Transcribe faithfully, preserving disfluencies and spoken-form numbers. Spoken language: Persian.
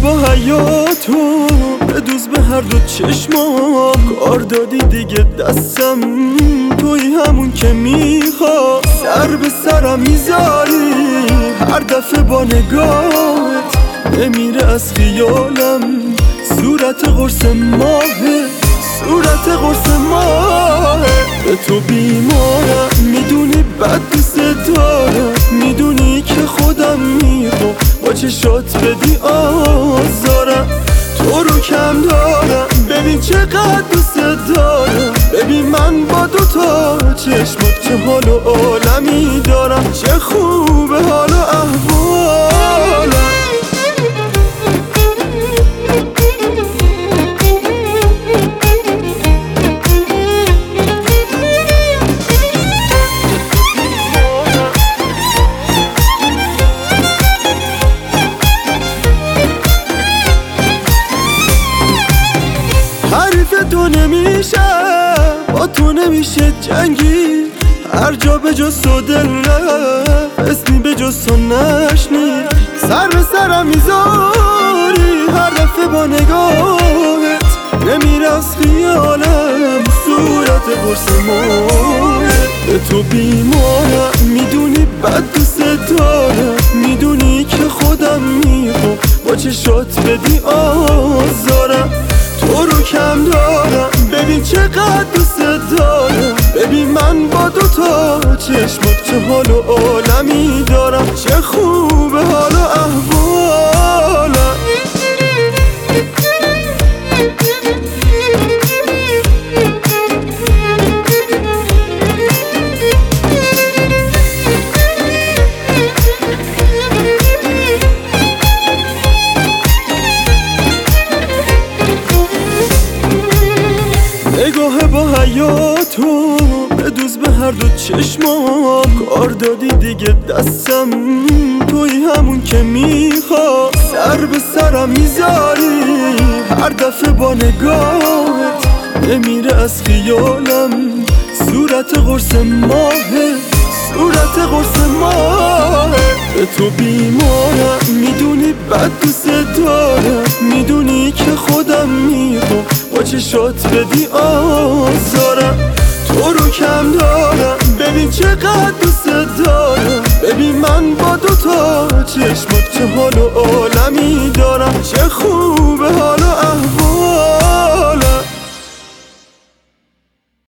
با حیاتو بدوز به هر دو چشمام، کار دادی دیگه دستم، توی همون که میخوا سر به سرم میذاری هر دفعه با نگاهت، نمیره از خیالم صورت قرص ماهه، صورت قرص ماهه. به تو بیمارم میدونی بد دوست دارم، میدونی که خودم میخوام با چشات بدی آزارم، تو رو کم دارم ببین چقدر دوست دارم، ببین من با دوتا چشمات چه حال و عالمی دارم، چه خوبه حال و احوالم. حریف تو نمیشه، با تو نمیشه جنگی، هر جا به جز تو دل رفت اسمی به جز تو نشنی، سر به سرم میذاری هر دفعه با نگاهت، نمیره از خیالم صورت قرص ماهه. به تو بیمارم میدونی بد دوست دارم، میدونی که خودم میخوام با چشات بدی آزارم، تو رو کم دارم ببین چقدر دوست دارم، ببین من با دوتا چشمات چه حال و عالمی دارم، چه خوبه حال و احوالم. نگاه با حیاتو بدوز به هر دو چشمام، کار دادی دیگه دستم، توی همون که میخوا سر به سرم میذاری هر دفعه با نگاهت، نمیره از خیالم صورت قرص ماهه، صورت قرص ماهه. به تو بیمارم میدونی بد دوست دارم، میدونی که خودم میخوام با چشات بدی آزارم، تو رو کم دارم ببین چقدر دوست دارم، ببین من با دوتا چشمات چه حال و عالمی دارم، چه خوبه حال و